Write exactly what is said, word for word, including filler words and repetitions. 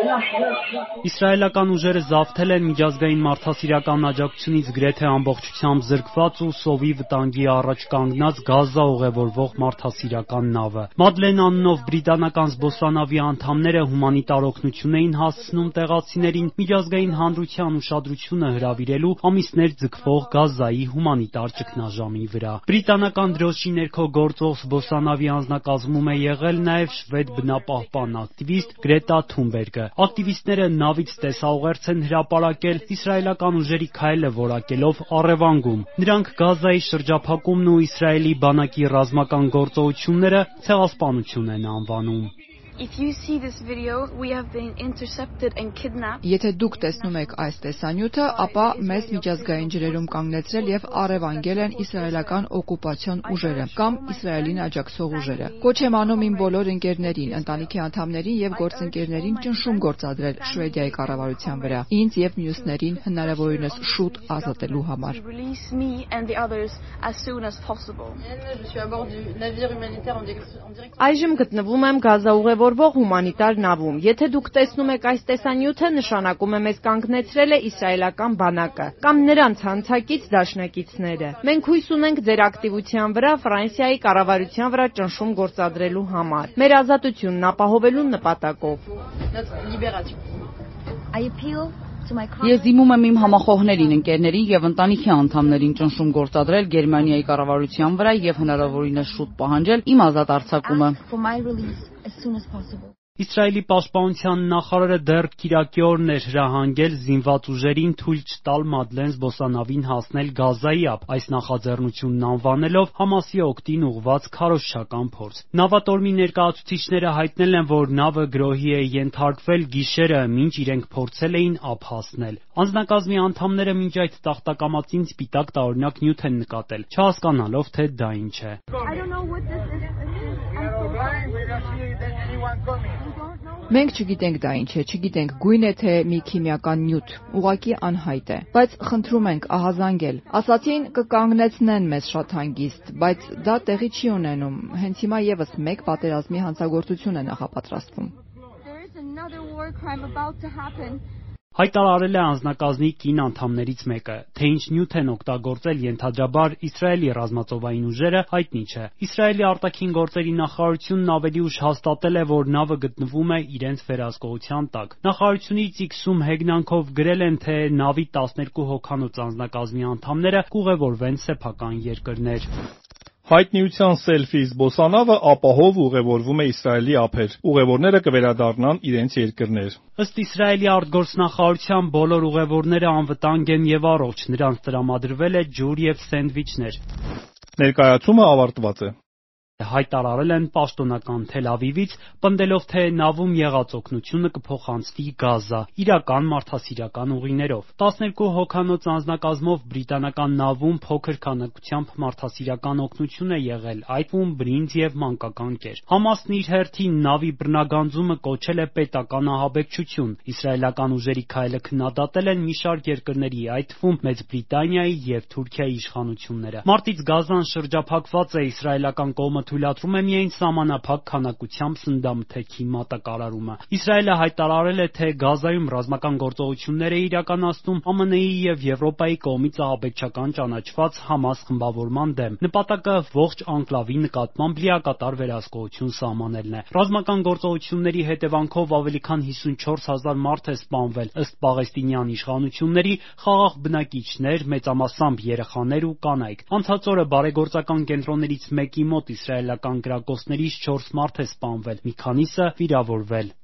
Իսրայելական ուժերը զավթել են միջազգային մարդասիրական աջակցությունից գրեթե ամբողջությամբ զրկված ու սովի վտանգի առաջ կանգնած Գազա ուղևորվող մարդասիրական նավը։ Մադլեն անունով բրիտանական զբոսանավի անդամները հումանիտար օգնություն էին հասցնում տեղացիներին միջազգային հանրության ուշադրությունը հրավիրելու ամիսներ ձգվող Գազայի հումանիտար ճգնաժամի վրա։ Բրիտանական դրոշի ներքո գործող զբոսանավի անձնակազմում է եղել նաև շվեդ բնապահպան ակտիվիստ Գրետա Թունբերգը։ Ակտիվիստները նավից տեսաուղերձ են հրապարակել իսրայելական ուժերի քայլը որակելով առևանգում։ Նրանք Գազայի շրջափակումն ու Իսրայելի բանակի ռազմական գործողությունները ցեղասպանություն են անվանում։ Եթե դուք տեսնում եք այս տեսանյութը, ապա մեզ միջազգային ջրերում կանգնեցրել եւ առևանգել են իսրայելական օկուպացիոն ուժերը կամ Իսրայելին աջակցող ուժերը։ Կոչ եմ անում իմ բոլոր ընկերներին, ընտանիքի անդամներին եւ գործընկերներին ճնշում գործադրել Շվեդիայի կառավարության վրա, ինձ եւ մյուսներին հնարավորինս շուտ ազատելու համար։ Այժմ գտնվում եմ Գազա ուղևորվող հումանիտար նավում։ Եթե դուք տեսնում եք այս տեսանյութը, նշանակում է մեզ կանգնեցրել է իսրայելական բանակը կամ նրանց հանցակից դաշնակիցները։ Մենք հույս ունենք ձեր ակտիվության վրա Ֆրանսիայի կառավարության վրա ճնշում գործադրելու համար, մեր ազատությունն ապահովելու նպատակով։ Ես դիմում եմ իմ համախոհներին, ընկերներին եւ ընտանիքի անդամներին ճնշում գործադրել Գերմանիայի կառավարության վրա եւ հնարավորինս շուտ պահանջել իմ ազատ արձակումը։ Իսրայելի պաշտպանության նախարարը դեռ Կիրակի օրն էր հրահանգել զինված ուժերին թույլ չտալ Մադլեն զբոսանավին հասնել Գազայի ափ, այս նախաձեռնությունն անվանելով Համասի օգտին ուղղված քարոզչական փորձ։ Նավատորմի ներկայացուցիչները հայտնել են, որ նավը գրոհի է ենթարկվել գիշերը, մինչ իրենք փորձել էին ափ հասնել։ Անձնակազմի անդամները մինչ այդ տախտակամածին սպիտակ տարօրինակ նյութ են նկատել, չհասկանալով, թե դա ինչ է։ Մենք չգիտենք դա ինչ է, չգիտենք գույն է թե մի քիմիական նյութ, ուղղակի անհայտ է, բայց խնդրում ենք ահազանգել։ Ասացին կկանգնեցնեն մեզ շատ հանգիստ, բայց դա տեղի չի ունենում, հենց հիմա եւս մեկ պատերազմի հանցագործություն է նախապատրաստվում։ Հայտարարել է անձնակազմի կին անդամներից մեկը, թե ինչ նյութ են օգտագործել ենթադրաբար Իսրայելի ռազմածովային ուժերը, հայտնի չէ։ Իսրայելի արտաքին գործերի նախարարությունն ավելի ուշ հաստատել է, որ նավը գտնվում է իրենց վերահսկողության տակ։ Նախարարությունից իքսում հեգնանքով գրել են, թե նավի տասներկու հոգանոց անձնակազմի անդամները կուղևորվեն սեփական երկրներ։ Հայտնիության սելֆի զբոսանավը ապահով ուղևորվում է Իսրայելի ափեր։ Ուղևորները կվերադառնան իրենց երկրներ։ Ըստ Իսրայելի արտգործնախարարության բոլոր ուղևորները անվտանգ են եւ առողջ, նրանց տրամադրվել է ջուր եւ սենդվիչներ։ Ներկայացումը ավարտված է։ Հայտարարել են պաշտոնական Թել Ավիվից, պնդելով, թե նավում եղած օգնությունը կփոխանցվի Գազա, իրական մարդասիրական ուղիներով։ տասներկու հոգանոց անձնակազմով բրիտանական նավում փոքր քանակությամբ մարդասիրական օգնություն է եղել, այդ թվում բրինձ եւ մանկական կեր։ Համասն իր հերթին նավի բռնագանձումը կոչել է պետական ահաբեկչություն։ Իսրայելական ուժերի քայլը քննադատել են մի շարք երկրների, այդ թվում Մեծ Բրիտանիայի եւ Թուրքիայի իշխանությունները։ Մարտից Գազան շրջափակված է, իսրայելական կողմը թույլատրում է միայն սահմանափակ քանակությամբ սննդամթերքի մատակարարումը։ Իսրայելը հայտարարել է, թե Գազայում ռազմական գործողություններ է իրականացնում ԱՄՆ -ի եւ Եվրոպայի կողմից ահաբեկչական ճանաչված Համաս խմբավորման դեմ։ Նպատակը ողջ անկլավի նկատմամբ լիակատար վերահսկողություն սահմանելն է։ Ռազմական գործողությունների հետևանքով ավելի քան հիսունչորս հազար մարդ է սպանվել, ըստ պաղեստինյան իշխանությունների՝ խաղաղ բնակիչներ, մեծամասամբ երեխաներ ու կանայք։ Անցած օրը բարեգործական կենտրոններից մեկի մոտ իսրայելական գրակոծներից չորս մարդ է սպանվել, մի քանիսը վիրավորվել։